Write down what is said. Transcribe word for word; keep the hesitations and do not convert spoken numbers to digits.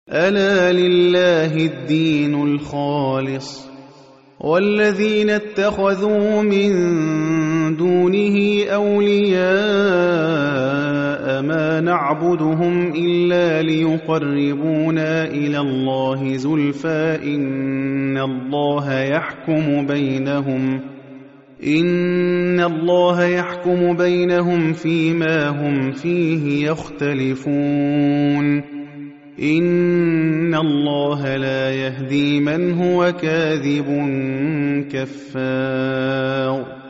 ألا لله الدين الخالص والذين اتخذوا من دونه أولياء ما نعبدهم إلا ليقربونا إلى الله زلفى إن الله يحكم بينهم إن الله يحكم بينهم فيما هم فيه يختلفون إن الله لا يهدي من هو كاذب كفار